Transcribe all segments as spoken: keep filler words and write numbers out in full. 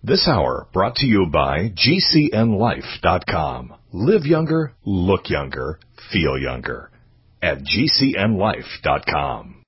This hour brought to you by G C N life dot com. Live younger, look younger, feel younger at G C N life dot com.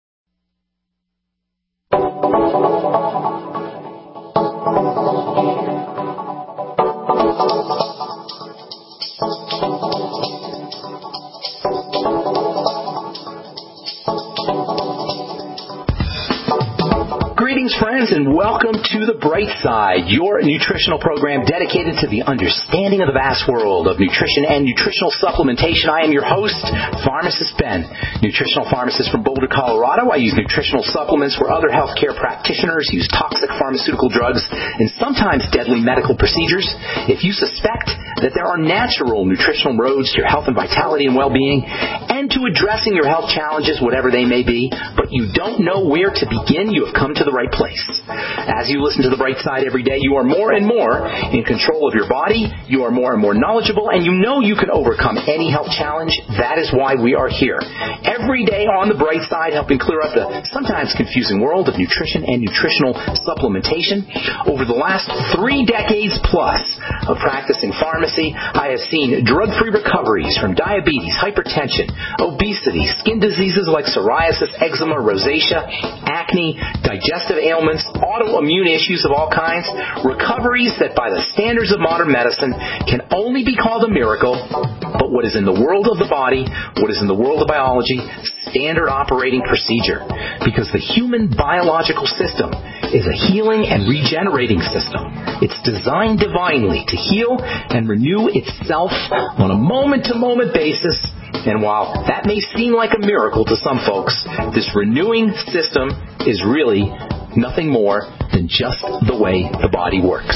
Greetings, friends, and welcome to The Bright Side, your nutritional program dedicated to the understanding of the vast world of nutrition and nutritional supplementation. I am your host, Pharmacist Ben, nutritional pharmacist from Boulder, Colorado. I use nutritional supplements where other healthcare practitioners use toxic pharmaceutical drugs and sometimes deadly medical procedures. If you suspect that there are natural nutritional roads to your health and vitality and well-being and to addressing your health challenges, whatever they may be, but you don't know where to begin, you have come to the right place. As you listen to The Bright Side every day, you are more and more in control of your body, you are more and more knowledgeable, and you know you can overcome any health challenge. That is why we are here. Every day on The Bright Side, helping clear up the sometimes confusing world of nutrition and nutritional supplementation. Over the last three decades plus of practicing pharmacy, I have seen drug-free recoveries from diabetes, hypertension, obesity, skin diseases like psoriasis, eczema, rosacea, acne, digestive ailments, autoimmune issues of all kinds, recoveries that by the standards of modern medicine can only be called a miracle, but what is in the world of the body, what is in the world of biology, standard operating procedure. Because the human biological system is a healing and regenerating system. It's designed divinely to heal and renew itself on a moment-to-moment basis. And while that may seem like a miracle to some folks, this renewing system is really nothing more than just the way the body works.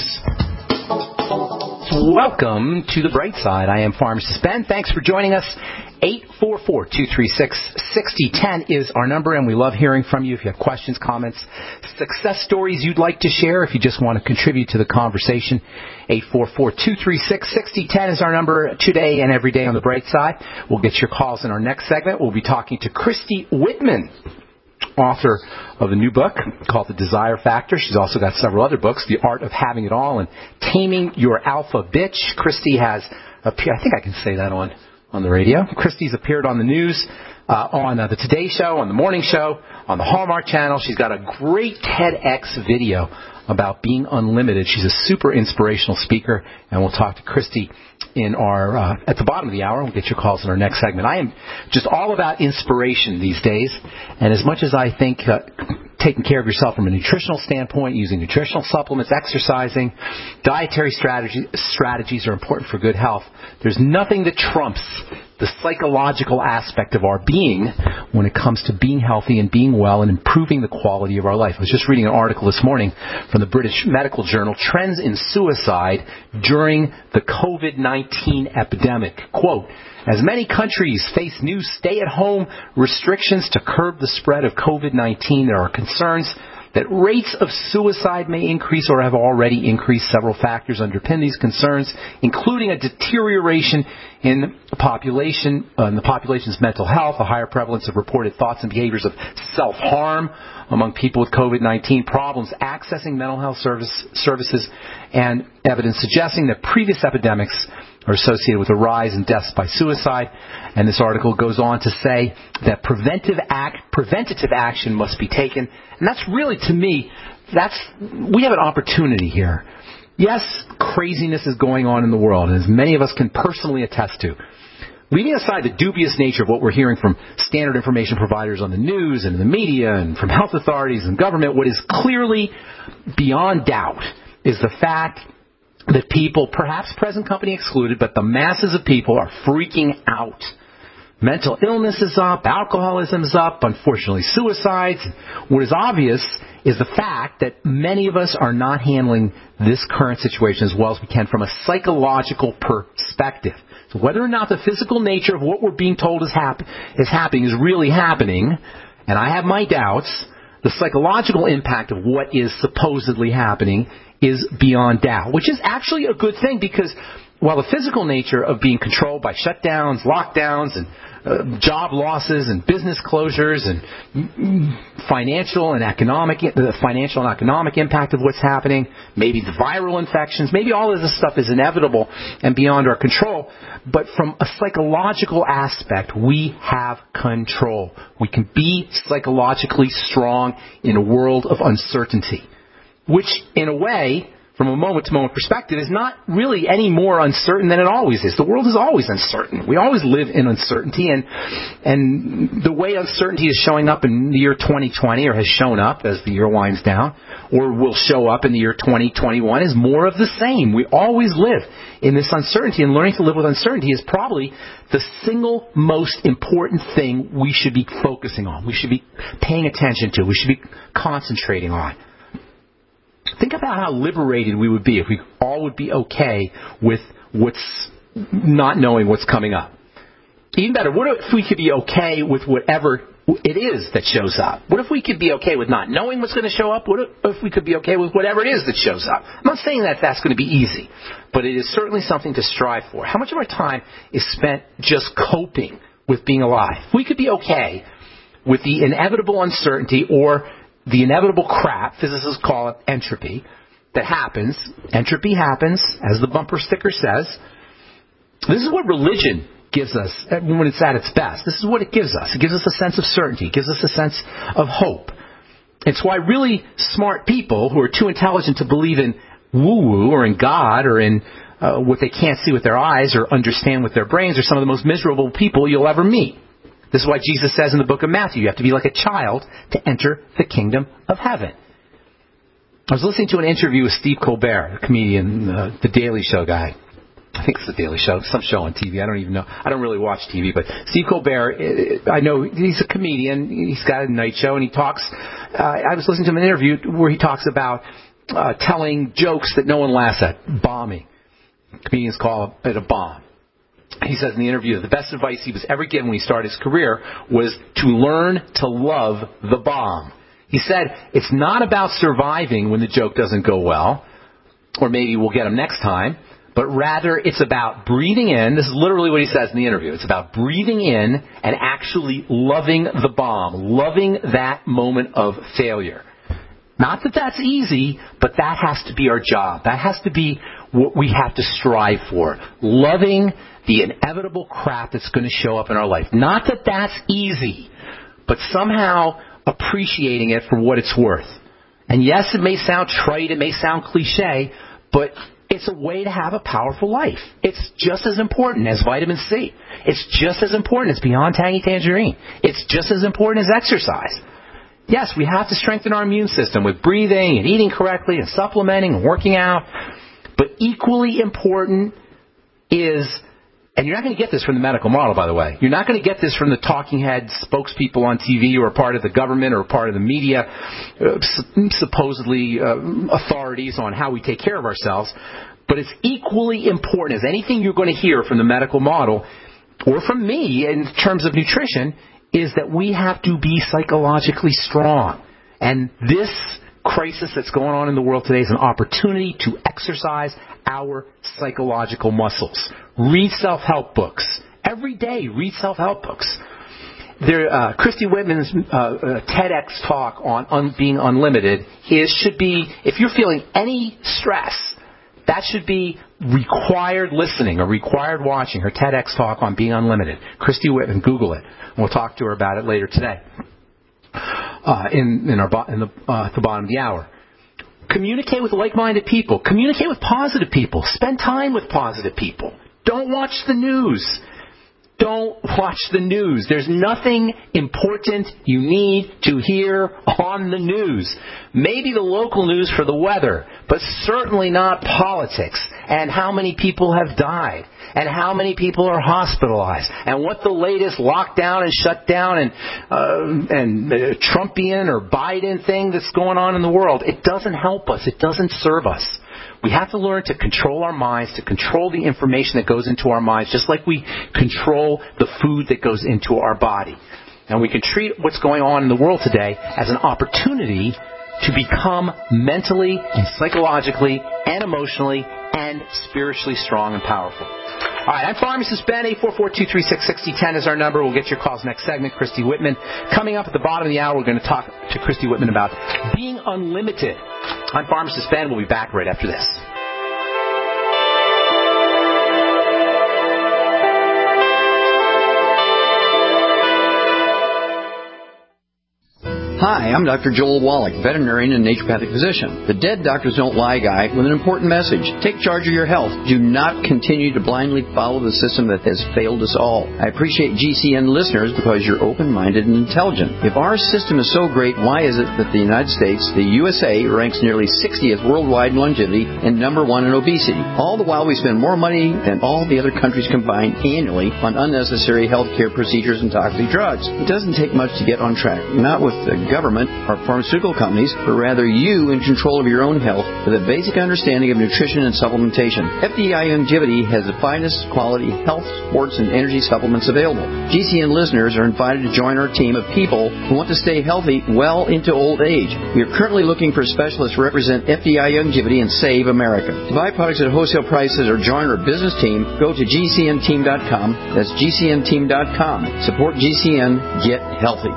Welcome to The Bright Side. I am Pharmacist Ben. Thanks for joining us. eight four four, two three six, six zero one zero is our number, and we love hearing from you. If you have questions, comments, success stories you'd like to share, if you just want to contribute to the conversation, eight four four, two three six, six zero one zero is our number today and every day on The Bright Side. We'll get your calls in our next segment. We'll be talking to Christy Whitman, author of a new book called The Desire Factor. She's also got several other books, The Art of Having It All and Taming Your Alpha Bitch. Christy has appeared, I think I can say that on, on the radio. Christy's appeared on the news, uh, on uh, the Today Show, on the Morning Show, on the Hallmark Channel. She's got a great TEDx video about being unlimited. She's a super inspirational speaker, and we'll talk to Christy in our uh, at the bottom of the hour. We'll get your calls in our next segment. I am just all about inspiration these days, and as much as I think uh, taking care of yourself from a nutritional standpoint, using nutritional supplements, exercising, dietary strategy, strategies are important for good health, there's nothing that trumps the psychological aspect of our being when it comes to being healthy and being well and improving the quality of our life. I was just reading an article this morning from the British Medical Journal, Trends in Suicide During the COVID nineteen Epidemic. Quote, as many countries face new stay-at-home restrictions to curb the spread of COVID nineteen, there are concerns that rates of suicide may increase or have already increased. Several factors underpin these concerns, including a deterioration in population, uh, in the population's mental health, a higher prevalence of reported thoughts and behaviors of self-harm among people with COVID nineteen, problems accessing mental health service, services, and evidence suggesting that previous epidemics are associated with a rise in deaths by suicide. And this article goes on to say that preventive act, preventative action must be taken. And that's really, to me, that's we have an opportunity here. Yes, craziness is going on in the world, and as many of us can personally attest to. Leaving aside the dubious nature of what we're hearing from standard information providers on the news and in the media and from health authorities and government, what is clearly beyond doubt is the fact that people, perhaps present company excluded, but the masses of people are freaking out. Mental illness is up, alcoholism is up, unfortunately suicides. What is obvious is the fact that many of us are not handling this current situation as well as we can from a psychological perspective. So whether or not the physical nature of what we're being told is, hap- is happening is really happening, and I have my doubts, the psychological impact of what is supposedly happening is beyond doubt, which is actually a good thing because while the physical nature of being controlled by shutdowns, lockdowns, and uh, job losses and business closures and financial and economic, the financial and economic impact of what's happening, maybe the viral infections, maybe all of this stuff is inevitable and beyond our control. But from a psychological aspect, we have control. We can be psychologically strong in a world of uncertainty, which in a way, from a moment-to-moment perspective, is not really any more uncertain than it always is. The world is always uncertain. We always live in uncertainty, and and the way uncertainty is showing up in the year twenty twenty, or has shown up as the year winds down, or will show up in the year twenty twenty-one, is more of the same. We always live in this uncertainty, and learning to live with uncertainty is probably the single most important thing we should be focusing on. We should be paying attention to. We should be concentrating on. Think about how liberated we would be if we all would be okay with what's not knowing what's coming up. Even better, what if we could be okay with whatever it is that shows up? What if we could be okay with not knowing what's going to show up? What if we could be okay with whatever it is that shows up? I'm not saying that that's going to be easy, but it is certainly something to strive for. How much of our time is spent just coping with being alive? If we could be okay with the inevitable uncertainty or the inevitable crap, physicists call it entropy, that happens. Entropy happens, as the bumper sticker says. This is what religion gives us when it's at its best. This is what it gives us. It gives us a sense of certainty. It gives us a sense of hope. It's why really smart people who are too intelligent to believe in woo-woo or in God or in uh, what they can't see with their eyes or understand with their brains are some of the most miserable people you'll ever meet. This is why Jesus says in the book of Matthew, you have to be like a child to enter the kingdom of heaven. I was listening to an interview with Steve Colbert, a comedian, uh, the Daily Show guy. I think it's the Daily Show, some show on T V. I don't even know. I don't really watch T V, but Steve Colbert, I know he's a comedian. He's got a night show, and he talks. Uh, I was listening to an interview where he talks about uh, telling jokes that no one laughs at, bombing. Comedians call it a bomb. He says in the interview that the best advice he was ever given when he started his career was to learn to love the bomb. He said, it's not about surviving when the joke doesn't go well, or maybe we'll get him next time, but rather it's about breathing in. This is literally what he says in the interview. It's about breathing in and actually loving the bomb, loving that moment of failure. Not that that's easy, but that has to be our job. That has to be what we have to strive for. Loving the inevitable crap that's going to show up in our life. Not that that's easy, but somehow appreciating it for what it's worth. And yes, it may sound trite, it may sound cliche, but it's a way to have a powerful life. It's just as important as vitamin C. It's just as important as Beyond Tangy Tangerine. It's just as important as exercise. Yes, we have to strengthen our immune system with breathing and eating correctly and supplementing and working out. But equally important is, and you're not going to get this from the medical model, by the way. You're not going to get this from the talking head spokespeople on T V or part of the government or part of the media, uh, supposedly uh, authorities on how we take care of ourselves. But it's equally important as anything you're going to hear from the medical model or from me in terms of nutrition is that we have to be psychologically strong. And this crisis that's going on in the world today is an opportunity to exercise our psychological muscles. Read self-help books. Every day, read self-help books. There, uh, Christy Whitman's uh, uh, TEDx talk on un- being unlimited is should be, if you're feeling any stress, that should be required listening or required watching. Her TEDx talk on being unlimited. Christy Whitman, Google it. And we'll talk to her about it later today. Uh, in, in, our bo- in the, uh, at the bottom of the hour. Communicate with like-minded people. Communicate with positive people. Spend time with positive people. Don't watch the news. Don't watch the news. There's nothing important you need to hear on the news. Maybe the local news for the weather, but certainly not politics and how many people have died and how many people are hospitalized and what the latest lockdown and shutdown and uh, and uh, Trumpian or Biden thing that's going on in the world. It doesn't help us. It doesn't serve us. We have to learn to control our minds, to control the information that goes into our minds, just like we control the food that goes into our body. And we can treat what's going on in the world today as an opportunity to become mentally and psychologically and emotionally and spiritually strong and powerful. All right, I'm Pharmacist Ben. eight four four, two three six, six zero one zero is our number. We'll get your calls next segment. Christy Whitman. Coming up at the bottom of the hour, we're going to talk to Christy Whitman about being unlimited. I'm Pharmacist Ben. We'll be back right after this. Hi, I'm Doctor Joel Wallach, veterinarian and naturopathic physician. The Dead Doctors Don't Lie guy with an important message. Take charge of your health. Do not continue to blindly follow the system that has failed us all. I appreciate G C N listeners because you're open-minded and intelligent. If our system is so great, why is it that the United States, the U S A, ranks nearly sixtieth worldwide in longevity and number one in obesity? All the while we spend more money than all the other countries combined annually on unnecessary health care procedures and toxic drugs. It doesn't take much to get on track. Not with the government or pharmaceutical companies, but rather you in control of your own health with a basic understanding of nutrition and supplementation. F D I Longevity has the finest quality health, sports, and energy supplements available. G C N listeners are invited to join our team of people who want to stay healthy well into old age. We are currently looking for specialists to represent F D I Longevity and Save America. To buy products at wholesale prices or join our business team, go to G C N team dot com. That's G C N team dot com. Support G C N. Get healthy.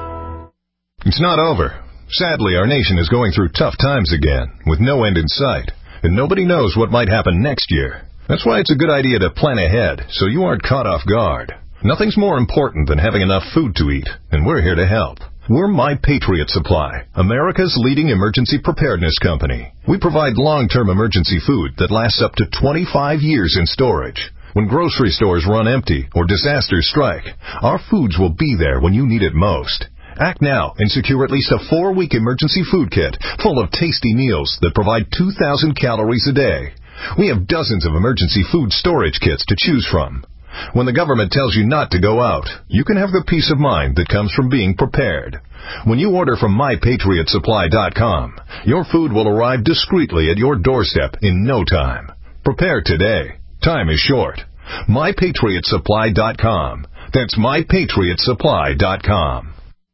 It's not over. Sadly, our nation is going through tough times again, with no end in sight, and nobody knows what might happen next year. That's why it's a good idea to plan ahead, so you aren't caught off guard. Nothing's more important than having enough food to eat, and we're here to help. We're My Patriot Supply, America's leading emergency preparedness company. We provide long-term emergency food that lasts up to twenty-five years in storage. When grocery stores run empty or disasters strike, our foods will be there when you need it most. Act now and secure at least a four-week emergency food kit full of tasty meals that provide two thousand calories a day. We have dozens of emergency food storage kits to choose from. When the government tells you not to go out, you can have the peace of mind that comes from being prepared. When you order from my patriot supply dot com, your food will arrive discreetly at your doorstep in no time. Prepare today. Time is short. my patriot supply dot com. That's my patriot supply dot com.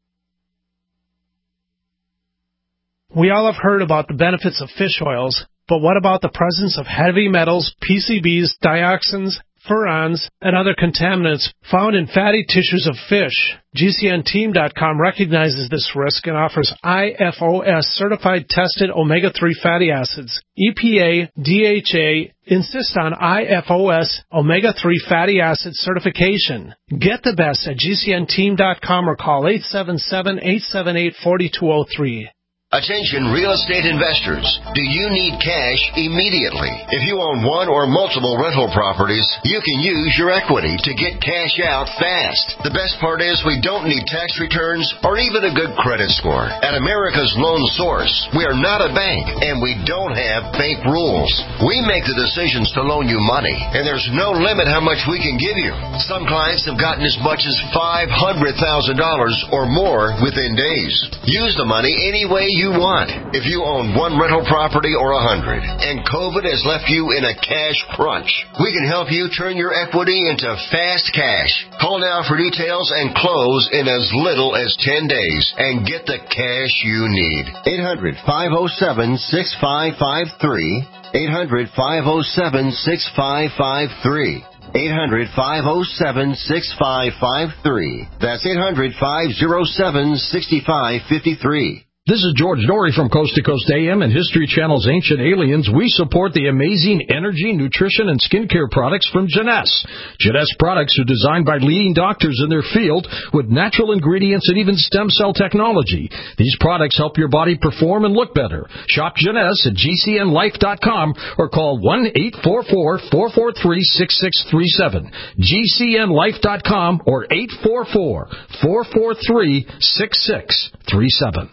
We all have heard about the benefits of fish oils, but what about the presence of heavy metals, P C Bs, dioxins, furans, and other contaminants found in fatty tissues of fish? G C N team dot com recognizes this risk and offers I F O S certified tested omega three fatty acids. E P A, D H A insist on I F O S omega three fatty acid certification. Get the best at G C N team dot com or call eight seven seven, eight seven eight, four two zero three. Attention real estate investors. Do you need cash immediately? If you own one or multiple rental properties, you can use your equity to get cash out fast. The best part is we don't need tax returns or even a good credit score. At America's Loan Source, we are not a bank and we don't have bank rules. We make the decisions to loan you money, and there's no limit how much we can give you. Some clients have gotten as much as five hundred thousand dollars or more within days. Use the money any way you you want. If you own one rental property or a hundred, and COVID has left you in a cash crunch, we can help you turn your equity into fast cash. Call now for details and close in as little as ten days and get the cash you need. eight hundred, five oh seven, six five five three. eight hundred, five oh seven, six five five three. eight hundred, five oh seven, six five five three. That's eight hundred, five oh seven, six five five three. This is George Dory from Coast to Coast A M and History Channel's Ancient Aliens. We support the amazing energy, nutrition, and skincare products from Jeunesse. Jeunesse products are designed by leading doctors in their field with natural ingredients and even stem cell technology. These products help your body perform and look better. Shop Jeunesse at G C N life dot com or call one eight four four, four four three, six six three seven. G C N life dot com or eight four four, four four three, six six three seven.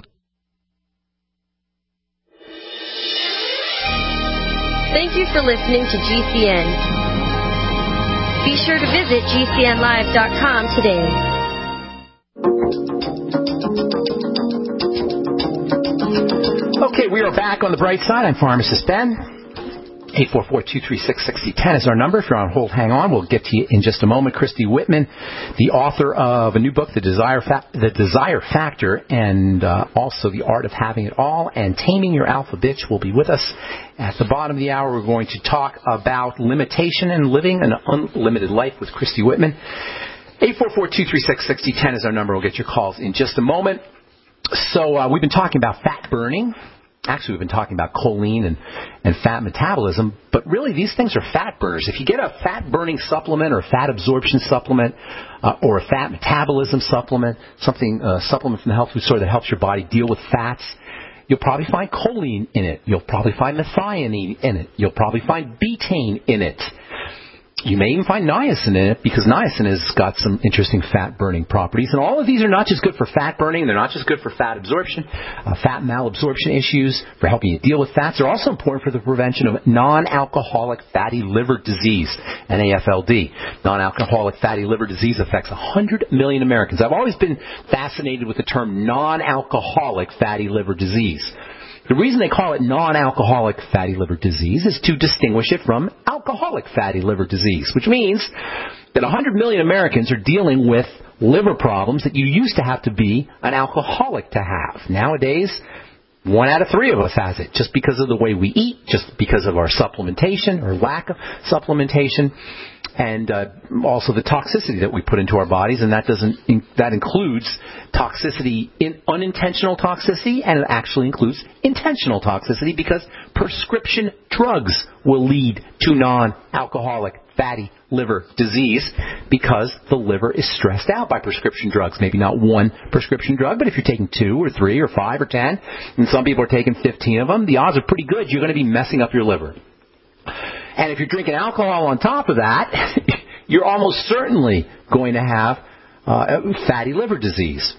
Thank you for listening to G C N. Be sure to visit G C N live dot com today. Okay, we are back on the bright side. I'm Pharmacist Ben. eight four four, two three six, six zero one zero is our number. If you're on hold, hang on. We'll get to you in just a moment. Christy Whitman, the author of a new book, The Desire Fa- The Desire Factor, and uh, also The Art of Having It All, and Taming Your Alpha Bitch, will be with us. At the bottom of the hour, we're going to talk about limitation and living an unlimited life with Christy Whitman. eight four four, two three six, six zero one zero is our number. We'll get your calls in just a moment. So uh, we've been talking about fat burning. Actually, we've been talking about choline and, and fat metabolism, but really these things are fat burners. If you get a fat-burning supplement or a fat absorption supplement uh, or a fat metabolism supplement, something uh, supplement from the health food store that helps your body deal with fats, you'll probably find choline in it. You'll probably find methionine in it. You'll probably find betaine in it. You may even find niacin in it, because niacin has got some interesting fat-burning properties. And all of these are not just good for fat burning. They're not just good for fat absorption, uh, fat malabsorption issues, for helping you deal with fats. They're also important for the prevention of non-alcoholic fatty liver disease, N A F L D. Non-alcoholic fatty liver disease affects one hundred million Americans. I've always been fascinated with the term non-alcoholic fatty liver disease. The reason they call it non-alcoholic fatty liver disease is to distinguish it from alcoholic fatty liver disease, which means that one hundred million Americans are dealing with liver problems that you used to have to be an alcoholic to have. Nowadays, one out of three of us has it, just because of the way we eat, just because of our supplementation or lack of supplementation, and uh, also the toxicity that we put into our bodies, and that doesn't in, that includes toxicity, in unintentional toxicity, and it actually includes intentional toxicity, because prescription drugs will lead to non-alcoholic fatty liver disease, because the liver is stressed out by prescription drugs. Maybe not one prescription drug, but if you're taking two or three or five or ten, and some people are taking fifteen of them, the odds are pretty good you're going to be messing up your liver. And if you're drinking alcohol on top of that, you're almost certainly going to have uh, fatty liver disease.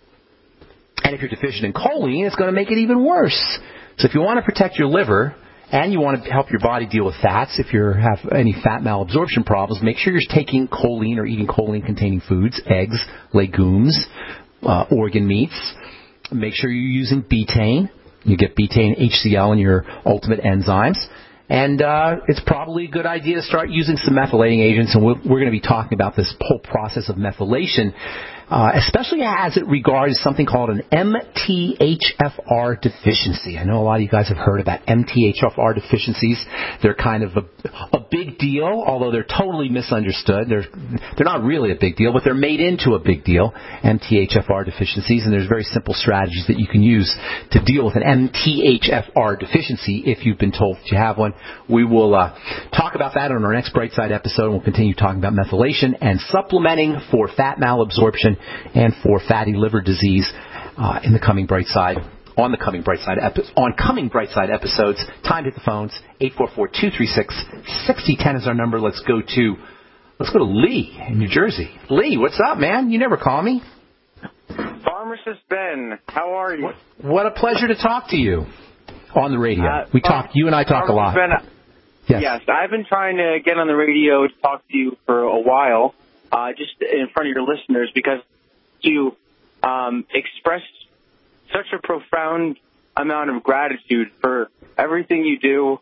And if you're deficient in choline, it's going to make it even worse. So if you want to protect your liver and you want to help your body deal with fats, if you have any fat malabsorption problems, make sure you're taking choline or eating choline-containing foods, eggs, legumes, uh, organ meats. Make sure you're using betaine. You get betaine, H C L, in your ultimate enzymes. And uh, it's probably a good idea to start using some methylating agents, and we're, we're going to be talking about this whole process of methylation, uh, especially as it regards something called an M T H F R deficiency. I know a lot of you guys have heard about M T H F R deficiencies. They're kind of a, a big deal, although they're totally misunderstood. They're they're not really a big deal, but they're made into a big deal, M T H F R deficiencies, and there's very simple strategies that you can use to deal with an M T H F R deficiency if you've been told that you have one. We will uh, talk about that on our next Brightside episode, and we'll continue talking about methylation and supplementing for fat malabsorption and for fatty liver disease uh, in the coming Brightside, on the coming Brightside epi- on coming Brightside episodes. Time to hit the phones. eight four four, two three six, six zero one zero is our number. Let's go to let's go to Lee in New Jersey. Lee, what's up, man? You never call me. Pharmacist Ben, how are you? What, what a pleasure to talk to you on the radio. Uh, we talk. You and I talk a lot. Ben, yes. yes, I've been trying to get on the radio to talk to you for a while, uh, just in front of your listeners, because you um, express such a profound amount of gratitude for everything you do.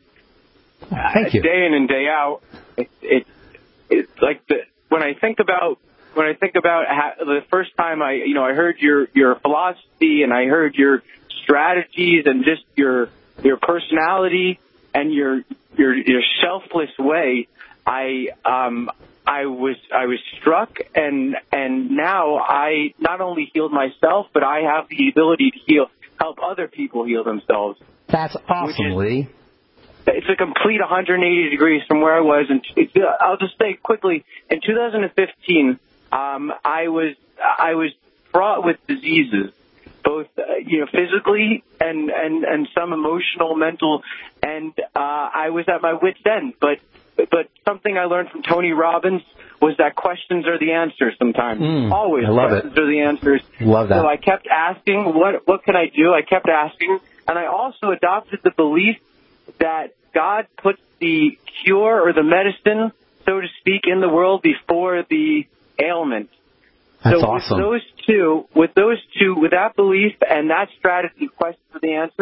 Thank you. Day in and day out. It, it, it's like the, when I think about when I think about how, the first time I you know I heard your your philosophy, and I heard your strategies, and just your your personality and your your your selfless way, I um I was I was struck, and and now I not only healed myself, but I have the ability to heal help other people heal themselves. That's awesome, Lee. It's a complete one hundred eighty degrees from where I was. And it's, I'll just say quickly, in two thousand fifteen, um, I was I was fraught with diseases, both uh, you know physically and, and, and some emotional, mental, and uh, I was at my wit's end. But but something I learned from Tony Robbins was that questions are the answers sometimes. Mm, Always I love questions it. are the answers. Love that. So I kept asking, what what can I do? I kept asking, and I also adopted the belief that God puts the cure or the medicine, so to speak, in the world before the ailment. That's so awesome. with those two, with those two, with that belief and that strategy, questions for the answer,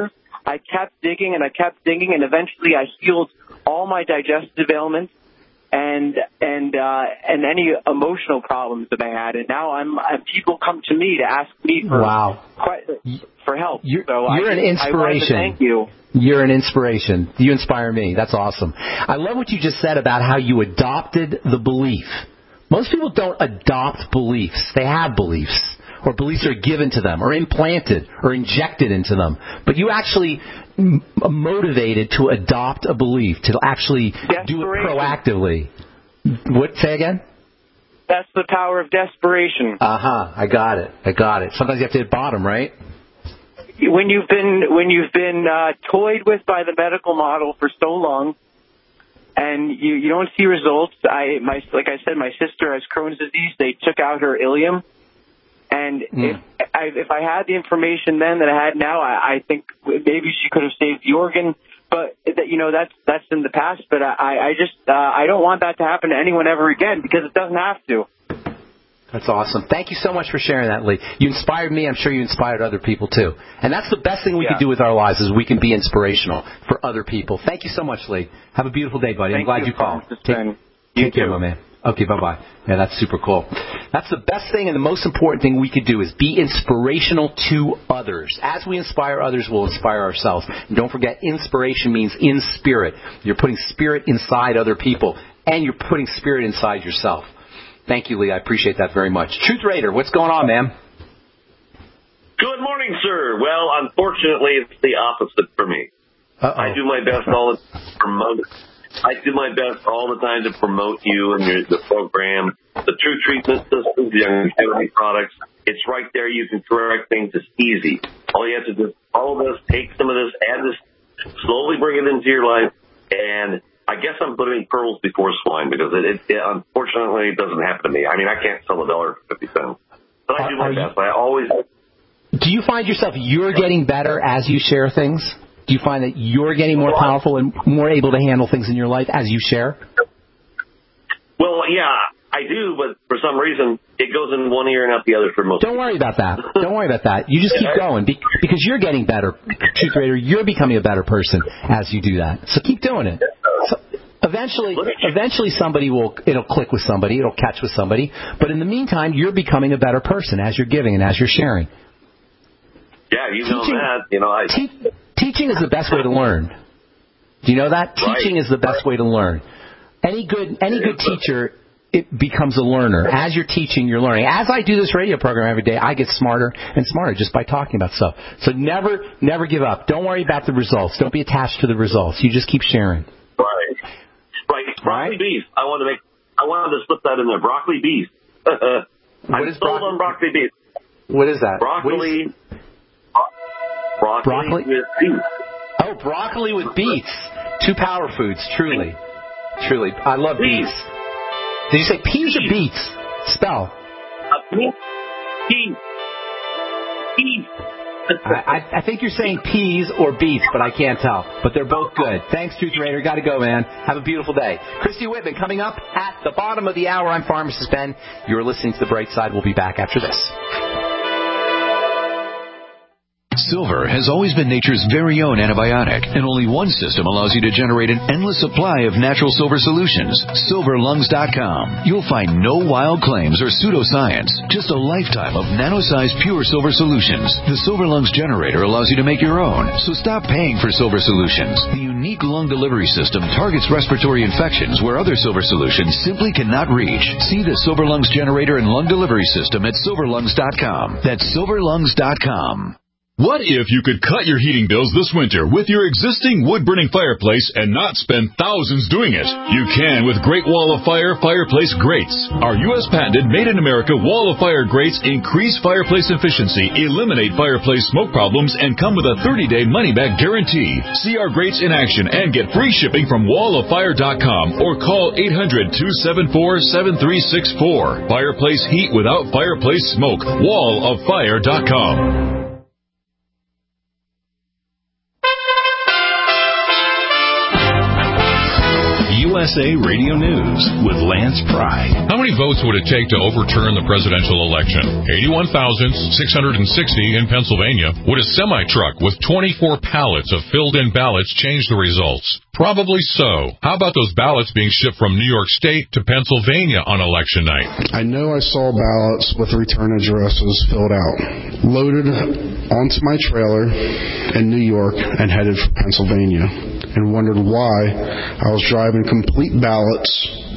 I kept digging and I kept digging, and eventually I healed all my digestive ailments and and uh, and any emotional problems that I had. And now I'm, I'm people come to me to ask me for wow. quite, for help. You're, so you're I, an inspiration. I thank you. You're an inspiration. You inspire me. That's awesome. I love what you just said about how you adopted the belief. Most people don't adopt beliefs. They have beliefs, or beliefs are given to them, or implanted, or injected into them. But you actually m- motivated to adopt a belief, to actually do it proactively. What? Say again? That's the power of desperation. Uh-huh. I got it. I got it. Sometimes you have to hit bottom, right? When you've been when you've been uh, toyed with by the medical model for so long, and you, you don't see results. I my like I said, my sister has Crohn's disease. They took out her ileum, and mm. if I, if I had the information then that I had now, I, I think maybe she could have saved the organ. But that, you know, that's that's in the past. But I I just uh, I don't want that to happen to anyone ever again, because it doesn't have to. That's awesome. Thank you so much for sharing that, Lee. You inspired me. I'm sure you inspired other people, too. And that's the best thing we yeah. can do with our lives, is we can be inspirational for other people. Thank you so much, Lee. Have a beautiful day, buddy. Thank I'm glad you, you called. Take, you take care, my man. Okay, bye-bye. Yeah, that's super cool. That's the best thing and the most important thing we could do, is be inspirational to others. As we inspire others, we'll inspire ourselves. And don't forget, inspiration means in spirit. You're putting spirit inside other people, and you're putting spirit inside yourself. Thank you, Lee. I appreciate that very much. Truth Raider, what's going on, man? Good morning, sir. Well, unfortunately, it's the opposite for me. Uh-oh. I do my best all the time to promote. I do my best all the time to promote you and your, the program, the True Treatment Systems, the longevity products. It's right there. You can correct things. It's easy. All you have to do is follow this, take some of this, add this, slowly bring it into your life, and I guess I'm putting pearls before swine, because it, it, it unfortunately it doesn't happen to me. I mean, I can't sell a dollar for fifty cents. But I do my best. I always. Do you find yourself you're getting better as you share things? Do you find that you're getting more powerful and more able to handle things in your life as you share? Well, yeah, I do, but for some reason it goes in one ear and out the other for most. Don't people. worry about that. Don't worry about that. You just keep going, because you're getting better, Truth Raider. You're becoming a better person as you do that. So keep doing it. So eventually, eventually somebody will, it'll click with somebody, it'll catch with somebody. But in the meantime, you're becoming a better person as you're giving and as you're sharing. Yeah, you know teaching, that. You know, I. Te- teaching is the best way to learn. Do you know that? Right. Teaching is the best way to learn. Any good, any good teacher, it becomes a learner. As you're teaching, you're learning. As I do this radio program every day, I get smarter and smarter just by talking about stuff. So never, never give up. Don't worry about the results. Don't be attached to the results. You just keep sharing. Right. Right. Broccoli right? beef. I wanted to make. I wanted to slip that in there. Broccoli beef. I'm sold bro- on broccoli beef. What is that? Broccoli. Is- broccoli, broccoli with beef. Oh, broccoli with beets. Two power foods. Truly, truly. I love beets. Did you say peas or beets? Spell. Uh, beef. Beef. Beef. I, I think you're saying peas or beets, but I can't tell. But they're both good. Thanks, Truth Raider. Got to go, man. Have a beautiful day. Christy Whitman coming up at the bottom of the hour. I'm Pharmacist Ben. You're listening to The Bright Side. We'll be back after this. Silver has always been nature's very own antibiotic, and only one system allows you to generate an endless supply of natural silver solutions. silver lungs dot com. You'll find no wild claims or pseudoscience, just a lifetime of nano-sized pure silver solutions. The Silver Lungs generator allows you to make your own, so stop paying for silver solutions. The unique lung delivery system targets respiratory infections where other silver solutions simply cannot reach. See the Silver Lungs generator and lung delivery system at silver lungs dot com. That's silver lungs dot com. What if you could cut your heating bills this winter with your existing wood-burning fireplace and not spend thousands doing it? You can with Great Wall of Fire Fireplace Grates. Our U S patented made-in-America Wall of Fire grates increase fireplace efficiency, eliminate fireplace smoke problems, and come with a thirty-day money-back guarantee. See our grates in action and get free shipping from wall of fire dot com or call eight hundred, two seven four, seven three six four. Fireplace heat without fireplace smoke. wall of fire dot com. U S A Radio News with Lance Pry. How many votes would it take to overturn the presidential election? eighty-one thousand six hundred sixty in Pennsylvania. Would a semi-truck with twenty-four pallets of filled-in ballots change the results? Probably so. How about those ballots being shipped from New York State to Pennsylvania on election night? I know I saw ballots with return addresses filled out, loaded onto my trailer in New York and headed for Pennsylvania, and wondered why I was driving complete ballots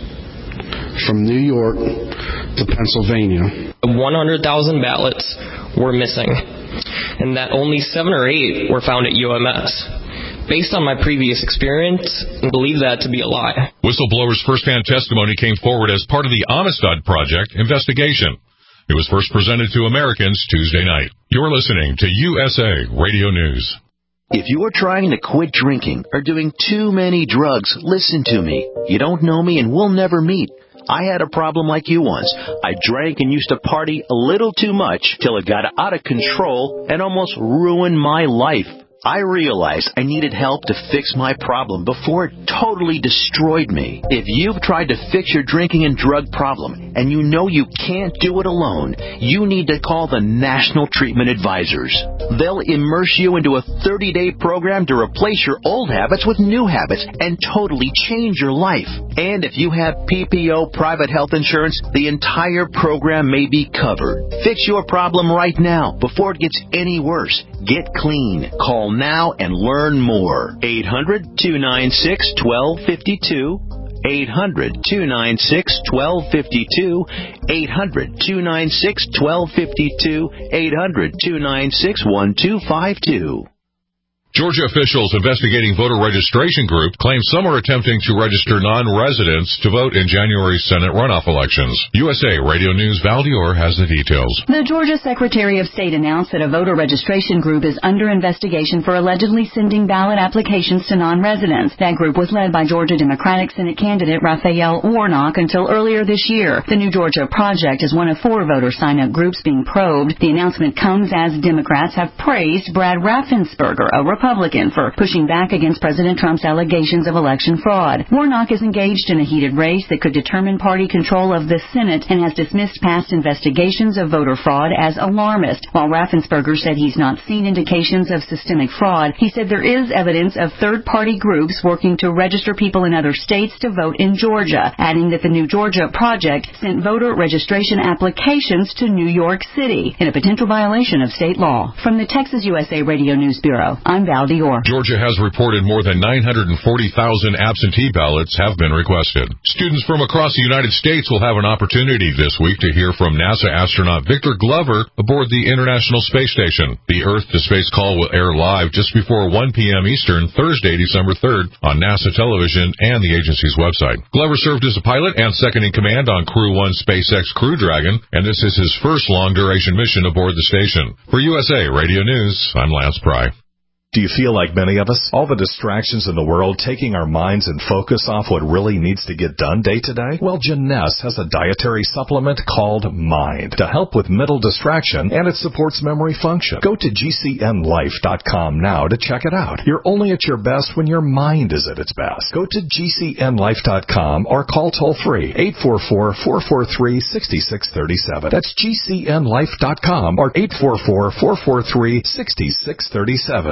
from New York to Pennsylvania. one hundred thousand ballots were missing, and that only seven or eight were found at U M S. Based on my previous experience, I believe that to be a lie. Whistleblowers' first-hand testimony came forward as part of the Amistad Project investigation. It was first presented to Americans Tuesday night. You're listening to U S A Radio News. If you are trying to quit drinking or doing too many drugs, listen to me. You don't know me and we'll never meet. I had a problem like you once. I drank and used to party a little too much till it got out of control and almost ruined my life. I realized I needed help to fix my problem before it totally destroyed me. If you've tried to fix your drinking and drug problem and you know you can't do it alone, you need to call the National Treatment Advisors. They'll immerse you into a thirty-day program to replace your old habits with new habits and totally change your life. And if you have P P O private health insurance, the entire program may be covered. Fix your problem right now before it gets any worse. Get clean. Call now and learn more. eight hundred two nine six one two five two. eight hundred two nine six one two five two. eight hundred two nine six one two five two. eight hundred two nine six one two five two. Georgia officials investigating voter registration group claim some are attempting to register non-residents to vote in January's Senate runoff elections. U S A Radio News' Val Dior has the details. The Georgia Secretary of State announced that a voter registration group is under investigation for allegedly sending ballot applications to non-residents. That group was led by Georgia Democratic Senate candidate Raphael Warnock until earlier this year. The New Georgia Project is one of four voter sign-up groups being probed. The announcement comes as Democrats have praised Brad Raffensperger, a Republican, for pushing back against President Trump's allegations of election fraud. Warnock is engaged in a heated race that could determine party control of the Senate and has dismissed past investigations of voter fraud as alarmist. While Raffensperger said he's not seen indications of systemic fraud, he said there is evidence of third-party groups working to register people in other states to vote in Georgia, adding that the New Georgia Project sent voter registration applications to New York City in a potential violation of state law. From the Texas U S A Radio News Bureau, I'm Val Dior. Georgia has reported more than nine hundred forty thousand absentee ballots have been requested. Students from across the United States will have an opportunity this week to hear from NASA astronaut Victor Glover aboard the International Space Station. The Earth to Space call will air live just before one p.m. Eastern, Thursday, December third, on NASA television and the agency's website. Glover served as a pilot and second in command on Crew one SpaceX Crew Dragon, and this is his first long-duration mission aboard the station. For U S A Radio News, I'm Lance Pry. Do you feel like many of us? All the distractions in the world taking our minds and focus off what really needs to get done day to day? Well, Jeunesse has a dietary supplement called Mind to help with mental distraction, and it supports memory function. Go to G C N life dot com now to check it out. You're only at your best when your mind is at its best. Go to G C N life dot com or call toll-free eight four four, four four three, six six three seven. That's G C N life dot com or eight four four, four four three, six six three seven.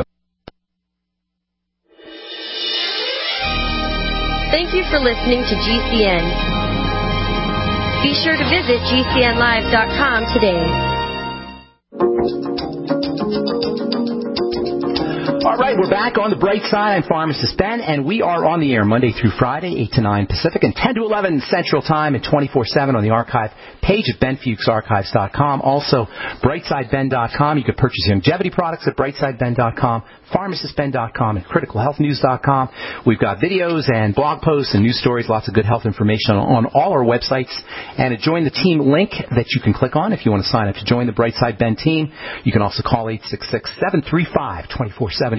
Thank you for listening to G C N. Be sure to visit G C N live dot com today. All right, we're back on the bright side. I'm Pharmacist Ben, and we are on the air Monday through Friday, eight to nine Pacific and ten to eleven Central Time and twenty-four seven on the archive page at ben fuchs archives dot com. Also, brightside ben dot com. You can purchase longevity products at brightside ben dot com, pharmacist ben dot com, and critical health news dot com. We've got videos and blog posts and news stories, lots of good health information on, on all our websites. And a Join the Team link that you can click on if you want to sign up to join the Brightside Ben team. You can also call eight six six, seven three five, two four seven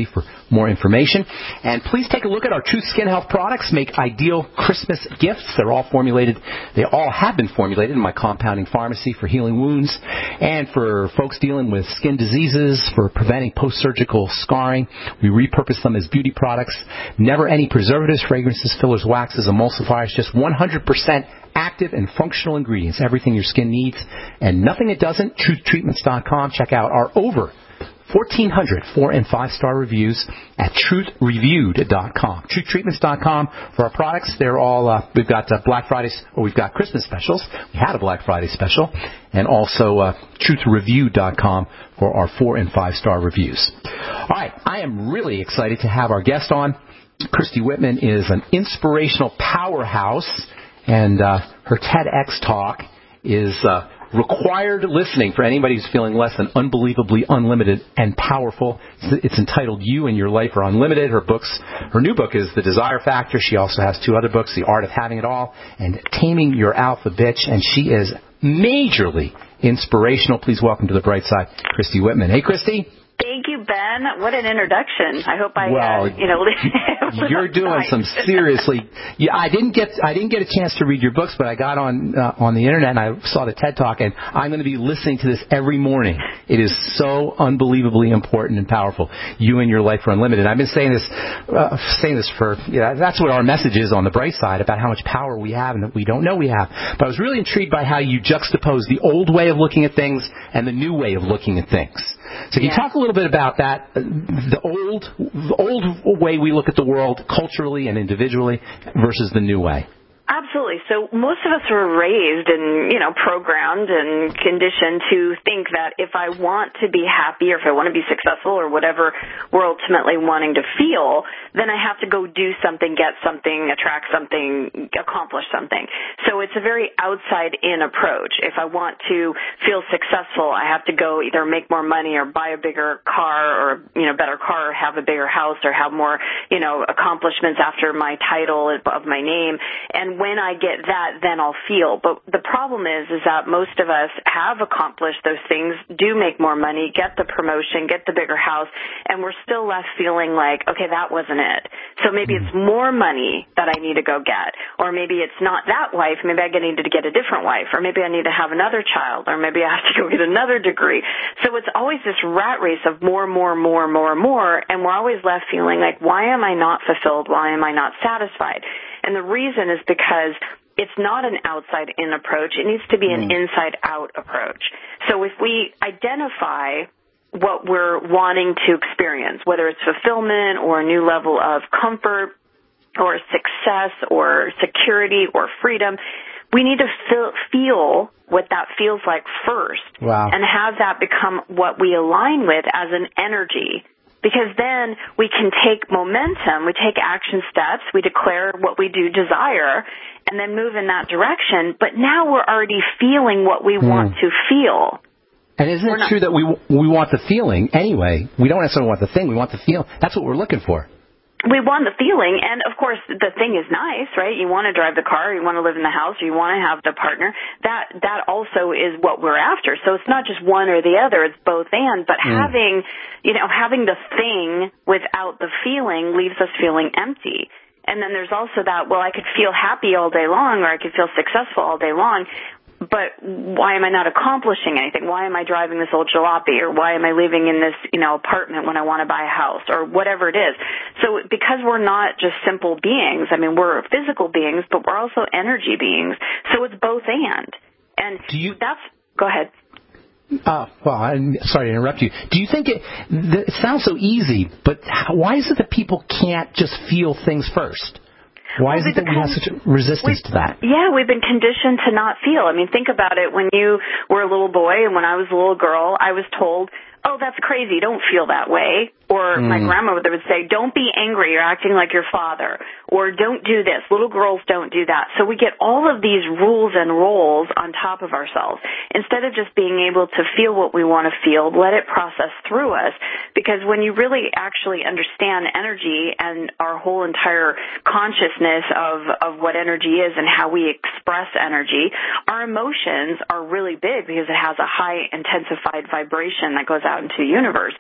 for more information. And please take a look at our Truth Skin Health products. Make ideal Christmas gifts. They're all formulated. They all have been formulated in my compounding pharmacy for healing wounds and for folks dealing with skin diseases, for preventing post-surgical scarring. We repurpose them as beauty products. Never any preservatives, fragrances, fillers, waxes, emulsifiers, just one hundred percent active and functional ingredients, everything your skin needs, and nothing it doesn't. truth treatments dot com. Check out our over fourteen hundred four and five star reviews at truth reviewed dot com. truth treatments dot com for our products. They're all, uh, we've got uh, Black Fridays, or we've got Christmas specials. We had a Black Friday special. And also uh, truth reviewed dot com for our four and five star reviews. All right, I am really excited to have our guest on. Christy Whitman is an inspirational powerhouse, and uh, her TEDx talk is uh, required listening for anybody who's feeling less than unbelievably unlimited and powerful. It's entitled You and Your Life Are Unlimited. Her books, her new book is The Desire Factor. She also has two other books, The Art of Having It All and Taming Your Alpha Bitch, and she is majorly inspirational. Please welcome to the bright side, Christy Whitman. Hey, Christy. Thank you, Ben. What an introduction. I hope I, well, uh, you know, you're doing some seriously. Yeah, I didn't get I didn't get a chance to read your books, but I got on uh, on the internet and I saw the TED Talk, and I'm going to be listening to this every morning. It is so unbelievably important and powerful. You and Your Life Are Unlimited. I've been saying this uh, saying this for yeah. That's what our message is on the bright side, about how much power we have and that we don't know we have. But I was really intrigued by how you juxtapose the old way of looking at things and the new way of looking at things. So can you yeah. talk a little bit about that, the old the old way we look at the world culturally and individually versus the new way? Absolutely. So most of us were raised and, you know, programmed and conditioned to think that if I want to be happy or if I want to be successful or whatever we're ultimately wanting to feel, then I have to go do something, get something, attract something, accomplish something. So it's a very outside-in approach. If I want to feel successful, I have to go either make more money or buy a bigger car or, you know, better car or have a bigger house or have more, you know, accomplishments after my title of my name. And when I get that, then I'll feel. But the problem is, is that most of us have accomplished those things, do make more money, get the promotion, get the bigger house, and we're still left feeling like, okay, that wasn't it. So maybe it's more money that I need to go get, or maybe it's not that wife, maybe I need to get a different wife, or maybe I need to have another child, or maybe I have to go get another degree. So it's always this rat race of more, more, more, more, more, and we're always left feeling like, why am I not fulfilled? Why am I not satisfied? And the reason is because it's not an outside-in approach. It needs to be an inside-out approach. So if we identify what we're wanting to experience, whether it's fulfillment or a new level of comfort or success or security or freedom, we need to feel, feel what that feels like first. Wow. And have that become what we align with as an energy. Because then we can take momentum, we take action steps, we declare what we do desire, and then move in that direction. But now we're already feeling what we mm. want to feel. And isn't we're it not, true that we we want the feeling anyway? We don't necessarily want the thing, we want the feel. That's what we're looking for. We want the feeling, and of course the thing is nice, right? You want to drive the car, you want to live in the house, you want to have the partner. That that also is what we're after. So it's not just one or the other, it's both and. But mm. having, you know, having the thing without the feeling leaves us feeling empty. And then there's also that, well, I could feel happy all day long, or I could feel successful all day long, but why am I not accomplishing anything? Why am I driving this old jalopy? Or why am I living in this, you know, apartment when I want to buy a house? Or whatever it is. So because we're not just simple beings, I mean, we're physical beings, but we're also energy beings. So it's both and. And Do you, that's, go ahead. Uh, well, I'm sorry to interrupt you. Do you think it, it sounds so easy, but why is it that people can't just feel things first? Why well, is it that we have such a resistance to that? Yeah, we've been conditioned to not feel. I mean, think about it. When you were a little boy and when I was a little girl, I was told, oh, that's crazy, don't feel that way. Or mm. my grandmother would say, don't be angry, you're acting like your father. Or don't do this, little girls don't do that. So we get all of these rules and roles on top of ourselves. Instead of just being able to feel what we want to feel, let it process through us. Because when you really actually understand energy and our whole entire consciousness of, of what energy is and how we express energy, our emotions are really big because it has a high intensified vibration that goes out into the universe.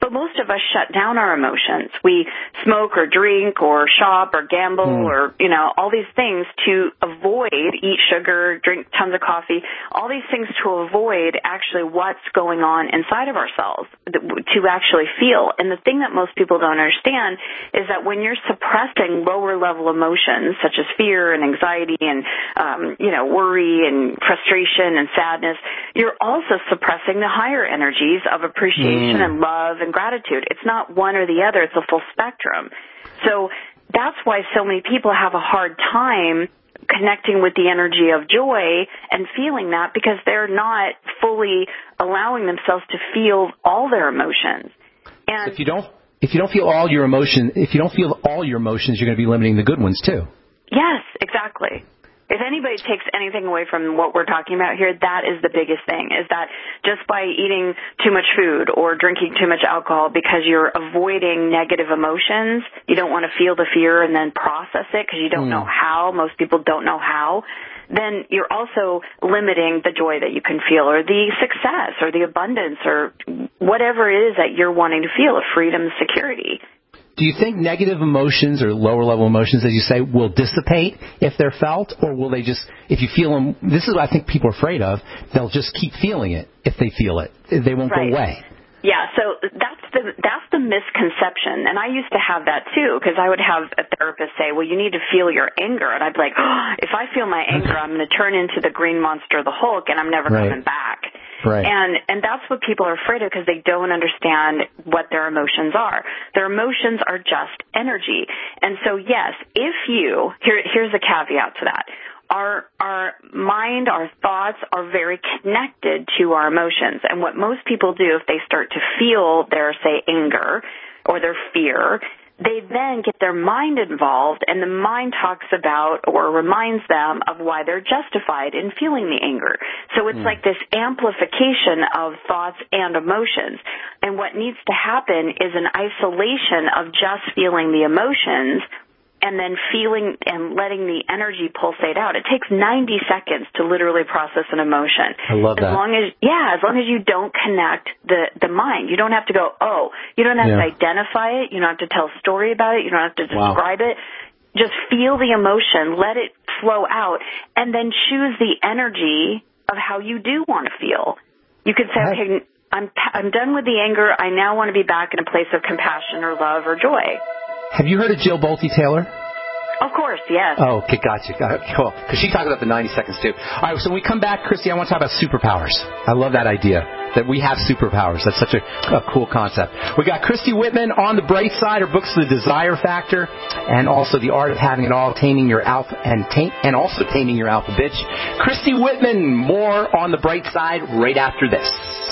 But most of us shut down our emotions. We smoke or drink or shop or gamble mm. or, you know, all these things to avoid, eat sugar, drink tons of coffee, all these things to avoid actually what's going on inside of ourselves to actually feel. And the thing that most people don't understand is that when you're suppressing lower level emotions such as fear and anxiety and, um, you know, worry and frustration and sadness, you're also suppressing the higher energies of appreciation mm. and love and gratitude. It's not one or the other. It's a full spectrum. So that's why so many people have a hard time connecting with the energy of joy and feeling that because they're not fully allowing themselves to feel all their emotions. And so if you don't, if you don't feel all your emotion, if you don't feel all your emotions, you're going to be limiting the good ones too. Yes, exactly. If anybody takes anything away from what we're talking about here, that is the biggest thing, is that just by eating too much food or drinking too much alcohol because you're avoiding negative emotions, you don't want to feel the fear and then process it because you don't mm. know how, most people don't know how, then you're also limiting the joy that you can feel or the success or the abundance or whatever it is that you're wanting to feel, of freedom, security. Do you think negative emotions or lower level emotions, as you say, will dissipate if they're felt, or will they just, if you feel them, this is what I think people are afraid of, they'll just keep feeling it if they feel it. They won't right. go away. Yeah, so that's the that's the misconception, and I used to have that too, because I would have a therapist say, well, you need to feel your anger, and I'd be like, oh, if I feel my anger, I'm going to turn into the Green Monster, the Hulk, and I'm never right. coming back. Right. And and that's what people are afraid of because they don't understand what their emotions are. Their emotions are just energy. And so, yes, if you, here, here's a caveat to that. Our our mind, our thoughts are very connected to our emotions. And what most people do if they start to feel their, say, anger or their fear, they then get their mind involved, and the mind talks about or reminds them of why they're justified in feeling the anger. So it's mm. like this amplification of thoughts and emotions. And what needs to happen is an isolation of just feeling the emotions and then feeling and letting the energy pulsate out. It takes ninety seconds to literally process an emotion. I love that. As long as, yeah, as long as you don't connect the, the mind. You don't have to go, oh, you don't have yeah. to identify it. You don't have to tell a story about it. You don't have to describe wow. it. Just feel the emotion, let it flow out, and then choose the energy of how you do want to feel. You could say, okay, I'm, I'm done with the anger. I now want to be back in a place of compassion or love or joy. Have you heard of Jill Bolte Taylor? Of course, yes. Oh, okay, gotcha. Got it. Cool. Because she talked about the ninety seconds, too. All right, so when we come back, Christy, I want to talk about superpowers. I love that idea, that we have superpowers. That's such a, a cool concept. We got Christy Whitman on the bright side. Her book's The Desire Factor, and also The Art of Having It All, Taming Your Alpha, and, tame, and also Taming Your Alpha Bitch. Christy Whitman, more on the bright side right after this.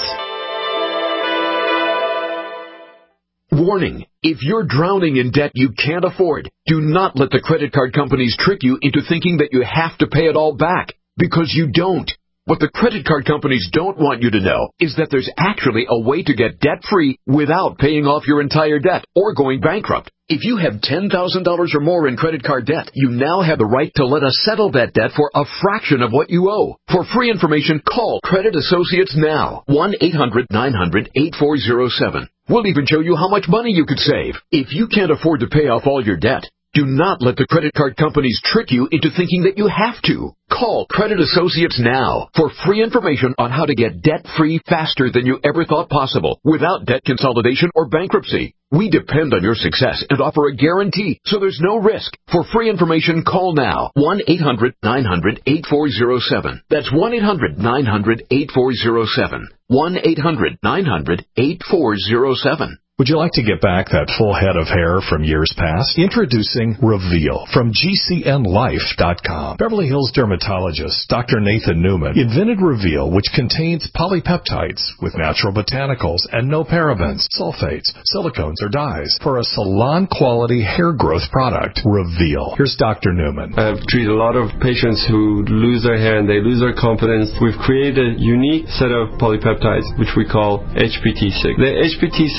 Warning. If you're drowning in debt you can't afford, do not let the credit card companies trick you into thinking that you have to pay it all back, because you don't. What the credit card companies don't want you to know is that there's actually a way to get debt-free without paying off your entire debt or going bankrupt. If you have ten thousand dollars or more in credit card debt, you now have the right to let us settle that debt for a fraction of what you owe. For free information, call Credit Associates now. one eight hundred nine hundred eight four zero seven. We'll even show you how much money you could save. If you can't afford to pay off all your debt, do not let the credit card companies trick you into thinking that you have to. Call Credit Associates now for free information on how to get debt-free faster than you ever thought possible without debt consolidation or bankruptcy. We depend on your success and offer a guarantee, so there's no risk. For free information, call now. one eight hundred nine hundred eight four zero seven. That's one eight hundred nine hundred eight four zero seven. one eight hundred nine hundred eight four zero seven. Would you like to get back that full head of hair from years past? Introducing Reveal from G C N life dot com. Beverly Hills dermatologist Doctor Nathan Newman invented Reveal, which contains polypeptides with natural botanicals and no parabens, sulfates, silicones, or dyes for a salon-quality hair growth product. Reveal. Here's Doctor Newman. I've treated a lot of patients who lose their hair and they lose their confidence. We've created a unique set of polypeptides, which we call H P T six. The H P T six contains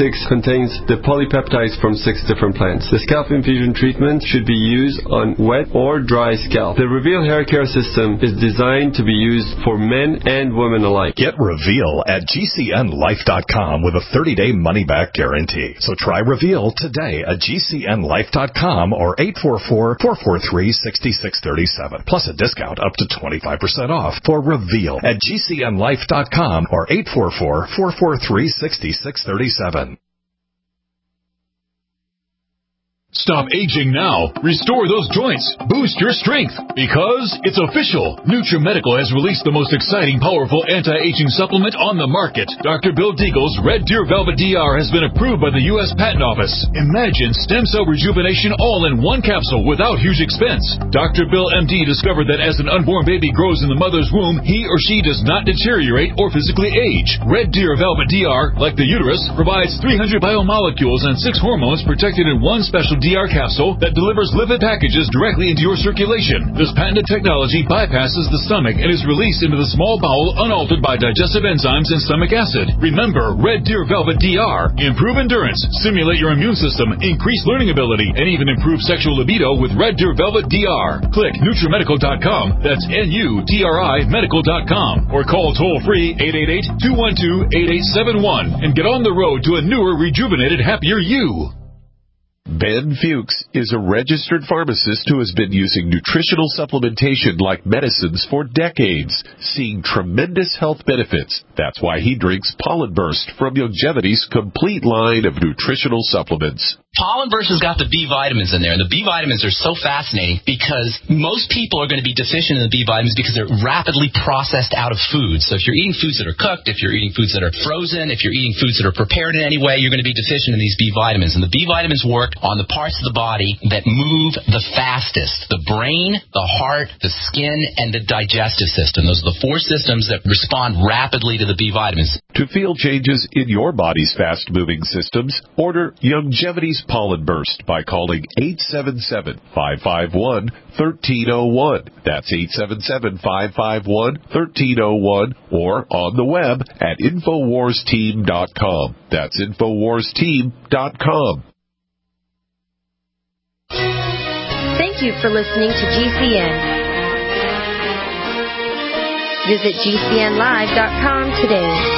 contains the polypeptides from six different plants. The scalp infusion treatment should be used on wet or dry scalp. The Reveal hair care system is designed to be used for men and women alike. Get Reveal at G C N life dot com with a thirty-day money-back guarantee. So try Reveal today at G C N life dot com or eight four four, four four three, six six three seven. Plus a discount up to twenty-five percent off for Reveal at G C N life dot com or eight four four, four four three, six six three seven. Stop aging now. Restore those joints. Boost your strength. Because it's official. NutriMedical has released the most exciting, powerful anti-aging supplement on the market. Doctor Bill Deagle's Red Deer Velvet D R has been approved by the U S Patent Office. Imagine stem cell rejuvenation all in one capsule without huge expense. Doctor Bill M D discovered that as an unborn baby grows in the mother's womb, he or she does not deteriorate or physically age. Red Deer Velvet D R, like the uterus, provides three hundred biomolecules and six hormones protected in one special D R capsule that delivers lipid packages directly into your circulation. This patented technology bypasses the stomach and is released into the small bowel unaltered by digestive enzymes and stomach acid. Remember, Red Deer Velvet D R. Improve endurance, stimulate your immune system, increase learning ability, and even improve sexual libido with Red Deer Velvet D R. Click NutriMedical dot com. That's N U T R I medical dot com. Or call toll-free eight eight eight, two one two, eight eight seven one and get on the road to a newer, rejuvenated, happier you. Ben Fuchs is a registered pharmacist who has been using nutritional supplementation like medicines for decades, seeing tremendous health benefits. That's why he drinks Pollen Burst from Youngevity's complete line of nutritional supplements. Pollen Burst has got the B vitamins in there, and the B vitamins are so fascinating because most people are going to be deficient in the B vitamins because they're rapidly processed out of food. So if you're eating foods that are cooked, if you're eating foods that are frozen, if you're eating foods that are prepared in any way, you're going to be deficient in these B vitamins. And the B vitamins work on the parts of the body that move the fastest: the brain, the heart, the skin, and the digestive system. Those are the four systems that respond rapidly to the B vitamins. To feel changes in your body's fast-moving systems, order Youngevity's Pollen Burst by calling eight seven seven, five five one, one three zero one. That's eight seven seven, five five one, one three zero one or on the web at infowars team dot com. That's infowars team dot com. Thank you for listening to G C N. Visit G C N live dot com today.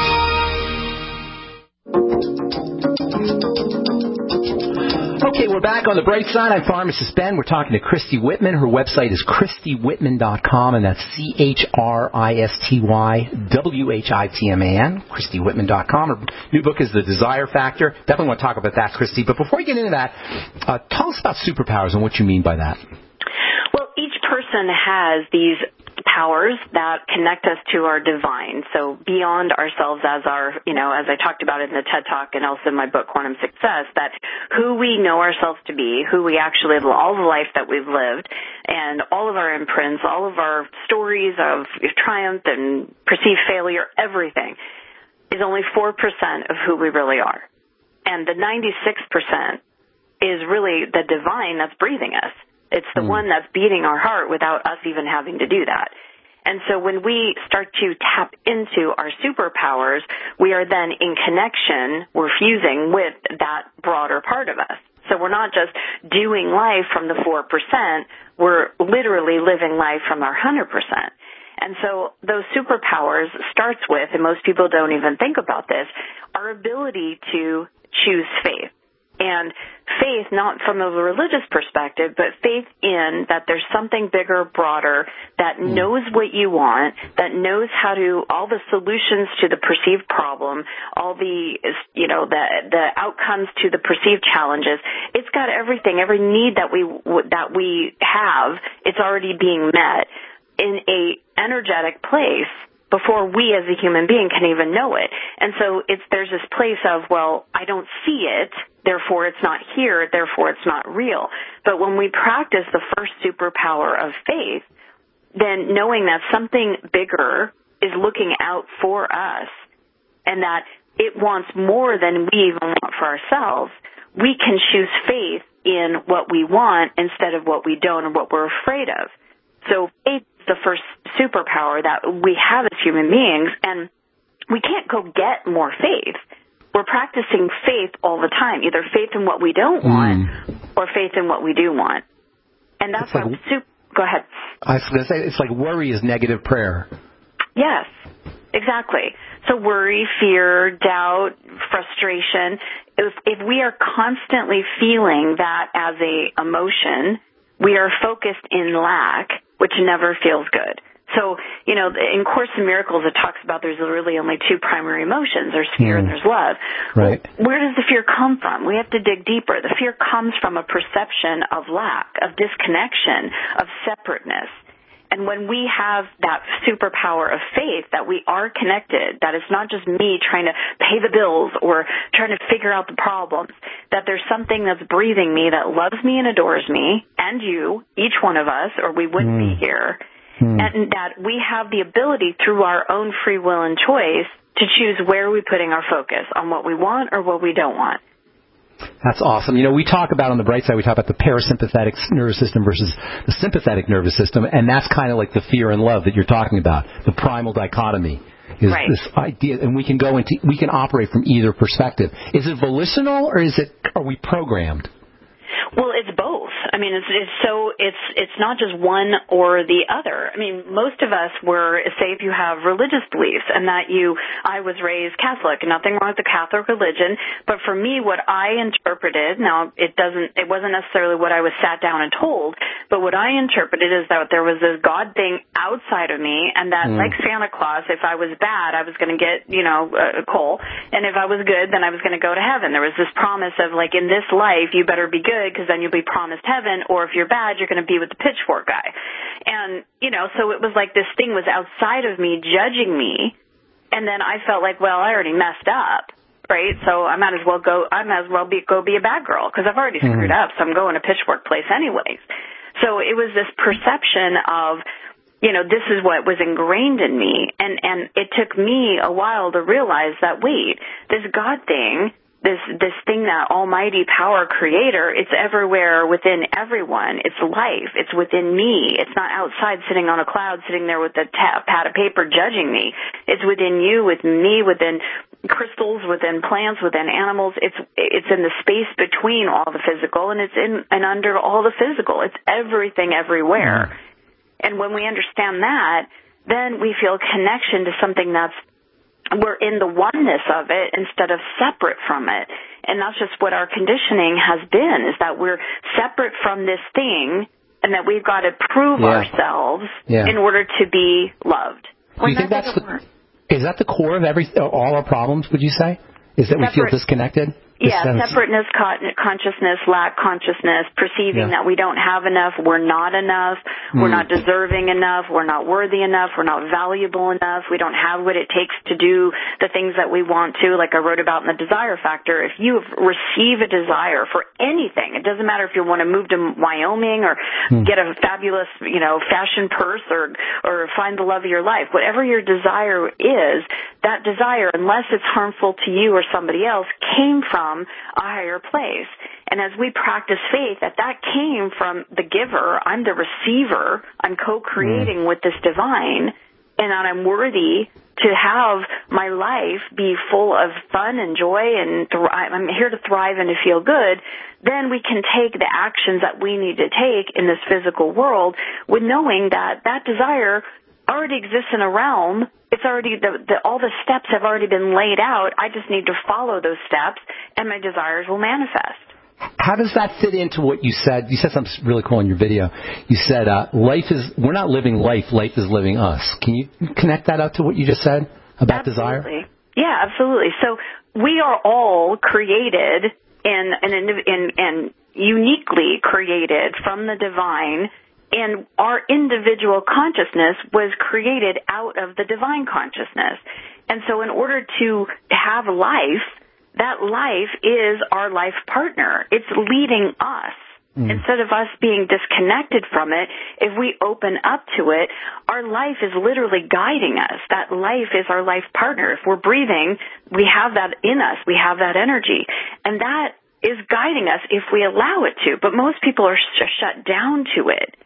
Okay, we're back on the bright side. I'm Pharmacist Ben. We're talking to Christy Whitman. Her website is christy whitman dot com, and that's C H R I S T Y W H I T M A N, christy whitman dot com. Her new book is The Desire Factor. Definitely want to talk about that, Christy. But before we get into that, uh, tell us about superpowers and what you mean by that. Well, each person has these powers that connect us to our divine, so beyond ourselves as our, you know, as I talked about in the TED Talk and also in my book, Quantum Success, that who we know ourselves to be, who we actually, all the life that we've lived, and all of our imprints, all of our stories of triumph and perceived failure, everything is only four percent of who we really are. And the ninety-six percent is really the divine that's breathing us. It's the mm. one that's beating our heart without us even having to do that. And so when we start to tap into our superpowers, we are then in connection, we're fusing with that broader part of us. So we're not just doing life from the four percent, we're literally living life from our one hundred percent. And so those superpowers starts with, and most people don't even think about this, our ability to choose faith. And faith, not from a religious perspective, but faith in that there's something bigger, broader, that mm. knows what you want, that knows how to, all the solutions to the perceived problem, all the, you know, the, the outcomes to the perceived challenges. It's got everything, every need that we, that we have, it's already being met in a energetic place before we as a human being can even know it. And so it's, there's this place of, well, I don't see it, therefore it's not here, therefore it's not real. But when we practice the first superpower of faith, then knowing that something bigger is looking out for us and that it wants more than we even want for ourselves, we can choose faith in what we want instead of what we don't or what we're afraid of. So faith is the first superpower that we have as human beings, and we can't go get more faith. we're practicing faith all the time, either faith in what we don't want Mm. or faith in what we do want. And that's It's like- why super, go ahead. I was going to say, it's like worry is negative prayer. Yes, exactly. So worry, fear, doubt, frustration, if, if we are constantly feeling that as a emotion, we are focused in lack, which never feels good. So, you know, in Course in Miracles, it talks about there's really only two primary emotions. There's fear mm. and there's love. Right. Well, where does the fear come from? We have to dig deeper. The fear comes from a perception of lack, of disconnection, of separateness. And when we have that superpower of faith that we are connected, that it's not just me trying to pay the bills or trying to figure out the problems, that there's something that's breathing me, that loves me and adores me, and you, each one of us, or we wouldn't mm. be here, mm. and that we have the ability through our own free will and choice to choose where we're putting our focus, on what we want or what we don't want. That's awesome. You know, we talk about on the bright side, we talk about the parasympathetic nervous system versus the sympathetic nervous system, and that's kind of like the fear and love that you're talking about, the primal dichotomy. Is right. this idea, and we can go into, we can operate from either perspective. Is it volitional, or is it, are we programmed? Well, it's both. I mean, it's, it's so it's it's not just one or the other. I mean, most of us were, say, if you have religious beliefs, and that you, I was raised Catholic, nothing wrong with the Catholic religion, but for me, what I interpreted, now it doesn't, it wasn't necessarily what I was sat down and told, but what I interpreted is that there was this God thing outside of me, and that mm. like Santa Claus, if I was bad, I was going to get, you know, a coal, and if I was good, then I was going to go to heaven. There was this promise of, like, in this life, you better be good, because then you'll be promised heaven, or if you're bad, you're going to be with the pitchfork guy. And, you know, so it was like this thing was outside of me, judging me, and then I felt like, well, I already messed up, right? So I might as well go, I might as well be, go be a bad girl, because I've already screwed mm. up, so I'm going to pitchfork place anyways. So it was this perception of, you know, this is what was ingrained in me, and, and it took me a while to realize that, wait, this God thing, This this thing, that almighty power creator, it's everywhere within everyone. It's life. It's within me. It's not outside sitting on a cloud, sitting there with a ta- pad of paper judging me. It's within you, with me, within crystals, within plants, within animals. It's it's in the space between all the physical, and it's in and under all the physical. It's everything everywhere. Mm-hmm. And when we understand that, then we feel connection to something that's, we're in the oneness of it instead of separate from it. And that's just what our conditioning has been, is that we're separate from this thing, and that we've got to prove yeah. ourselves yeah. in order to be loved. Do you think that's the, is that the core of every all our problems, would you say? Is that Separate, we feel disconnected? Yeah, separateness, con- consciousness, lack consciousness, perceiving yeah. that we don't have enough, we're not enough, mm. we're not deserving enough, we're not worthy enough, we're not valuable enough, we don't have what it takes to do the things that we want to, like I wrote about in the Desire Factor. If you receive a desire for anything, it doesn't matter if you want to move to Wyoming or mm. get a fabulous, you know, fashion purse or, or find the love of your life, whatever your desire is, that desire, unless it's harmful to you or somebody else, came from a higher place. And as we practice faith, that that came from the giver. I'm the receiver. I'm co-creating mm. with this divine, and that I'm worthy to have my life be full of fun and joy, and th- I'm here to thrive and to feel good. Then we can take the actions that we need to take in this physical world, with knowing that that desire already exists in a realm. It's already, the, the, all the steps have already been laid out. I just need to follow those steps, and my desires will manifest. How does that fit into what you said? You said something really cool in your video. You said, uh, life is, we're not living life, life is living us. Can you connect that up to what you just said about absolutely. desire? Yeah, absolutely. So we are all created in, in, in, in uniquely created from the divine, and our individual consciousness was created out of the divine consciousness. And so in order to have life, that life is our life partner. It's leading us. Mm. Instead of us being disconnected from it, if we open up to it, our life is literally guiding us. That life is our life partner. If we're breathing, we have that in us. We have that energy. And that is guiding us if we allow it to. But most people are sh- shut down to it.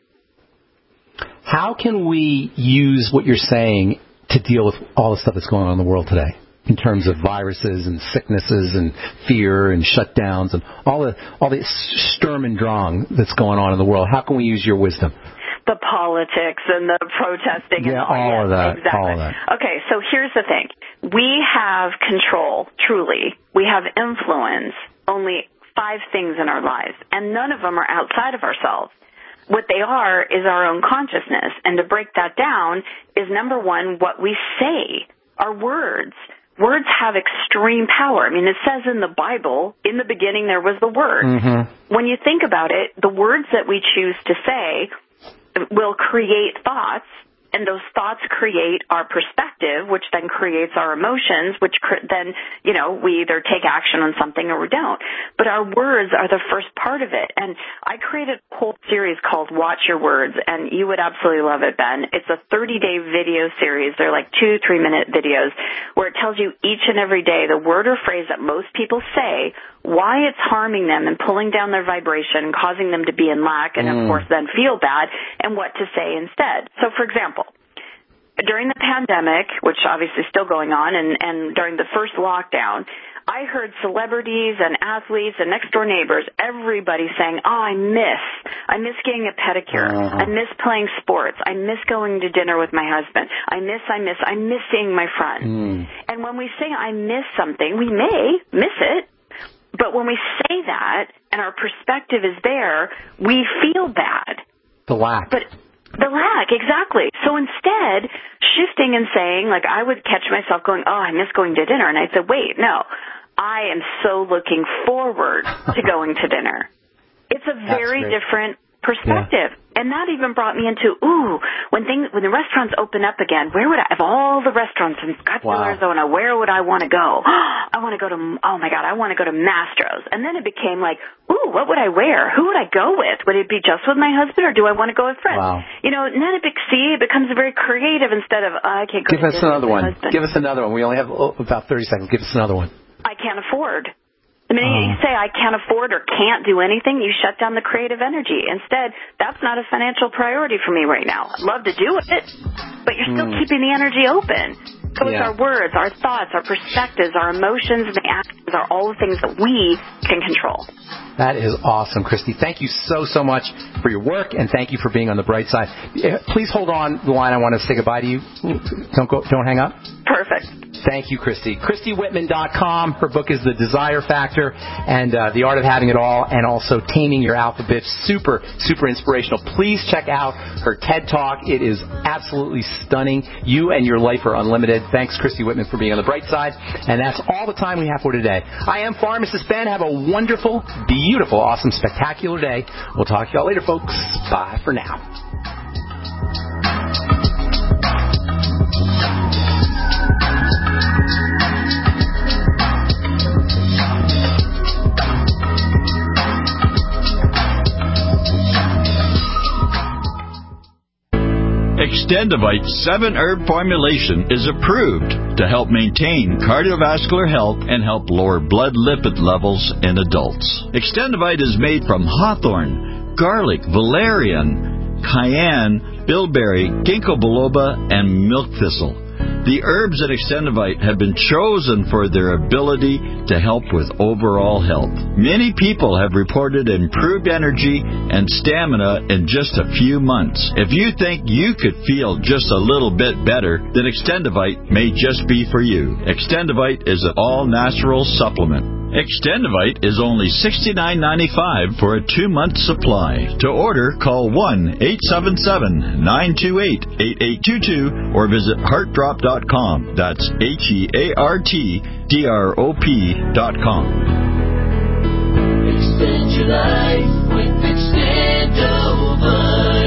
How can we use what you're saying to deal with all the stuff that's going on in the world today? in terms of viruses and sicknesses and fear and shutdowns and all the all the Sturm und Drang that's going on in the world? How can we use your wisdom? The politics and the protesting yeah, and all, all yes, of that. Exactly. All of that. Okay, so here's the thing. We have control, truly. We have influence, only five things in our lives, and none of them are outside of ourselves. What they are is our own consciousness, and to break that down is, number one, what we say, our words. Words have extreme power. I mean, it says in the Bible, in the beginning there was the Word. Mm-hmm. When you think about it, the words that we choose to say will create thoughts, and those thoughts create our perspective, which then creates our emotions, which cr- then, you know, we either take action on something or we don't. But our words are the first part of it. And I created a whole series called Watch Your Words, and you would absolutely love it, Ben. It's a thirty-day video series. They're like two, three-minute videos where it tells you each and every day the word or phrase that most people say, why it's harming them and pulling down their vibration, causing them to be in lack, and, Mm. of course, then feel bad, and what to say instead. So, for example, during the pandemic, which obviously is still going on, and, and during the first lockdown, I heard celebrities and athletes and next-door neighbors, everybody saying, oh, I miss, I miss getting a pedicure. Uh-huh. I miss playing sports. I miss going to dinner with my husband. I miss, I miss, I miss seeing my friends. Mm. And when we say I miss something, we may miss it. But when we say that and our perspective is there, we feel bad. The lack. But the lack, exactly. So instead, shifting and saying, like I would catch myself going, oh, I miss going to dinner. And I'd say, wait, no, I am so looking forward to going to dinner. It's a very different perspective. Yeah. And that even brought me into, ooh, when things, when the restaurants open up again, where would I, of all the restaurants in Scottsdale, wow. Arizona, where would I want to go? I want to go to, oh my God, I want to go to Mastro's. And then it became like, ooh, what would I wear? Who would I go with? Would it be just with my husband, or do I want to go with friends? Wow. You know, and then it, see, it becomes very creative instead of, oh, I can't go Give to us another one. Husband. Give us another one. We only have oh, about thirty seconds. Give us another one. I can't afford. The minute you say I can't afford or can't do anything, you shut down the creative energy. Instead, that's not a financial priority for me right now. I'd love to do it, but you're still mm. keeping the energy open. So it's yeah. our words, our thoughts, our perspectives, our emotions, and the actions are all the things that we can control. That is awesome, Christy. Thank you so, so much for your work, and thank you for being on the bright side. Please hold on the line. I want to say goodbye to you. Don't go. Don't hang up. Perfect. Thank you, Christy. Christy Whitman dot com. Her book is The Desire Factor and uh, The Art of Having It All, and also Taming Your Alphabet. Super, super inspirational. Please check out her TED Talk. It is absolutely stunning. You and your life are unlimited. Thanks, Christy Whitman, for being on the bright side. And that's all the time we have for today. I am Pharmacist Ben. Have a wonderful, beautiful, awesome, spectacular day. We'll talk to y'all later, folks. Bye for now. Extendivite's seven-herb formulation is approved to help maintain cardiovascular health and help lower blood lipid levels in adults. Extendivite is made from hawthorn, garlic, valerian, cayenne, bilberry, ginkgo biloba, and milk thistle. The herbs in Extendivite have been chosen for their ability to help with overall health. Many people have reported improved energy and stamina in just a few months. If you think you could feel just a little bit better, then Extendivite may just be for you. Extendivite is an all-natural supplement. Extendivite is only sixty-nine ninety-five for a two-month supply. To order, call one eight seven seven, nine two eight, eight eight two two or visit heart drop dot com. That's H E A R T D R O P dot com. Extend your life with Extendivite.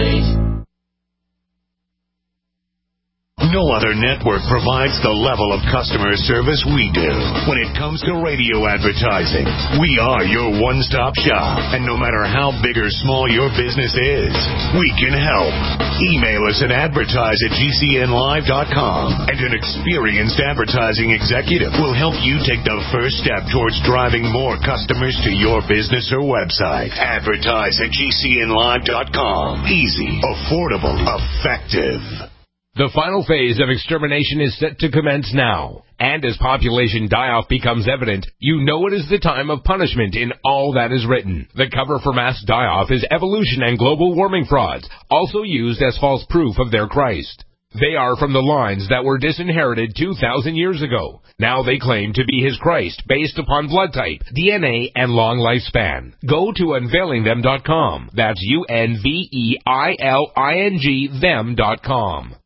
No other network provides the level of customer service we do. When it comes to radio advertising, we are your one-stop shop. And no matter how big or small your business is, we can help. Email us at advertise at G C N live dot com, and an experienced advertising executive will help you take the first step towards driving more customers to your business or website. Advertise at G C N live dot com. Easy, affordable, effective. The final phase of extermination is set to commence now. And as population die-off becomes evident, you know it is the time of punishment in all that is written. The cover for mass die-off is evolution and global warming frauds, also used as false proof of their Christ. They are from the lines that were disinherited two thousand years ago. Now they claim to be his Christ based upon blood type, D N A, and long lifespan. Go to unveiling them dot com. That's U N V E I L I N G them dot com.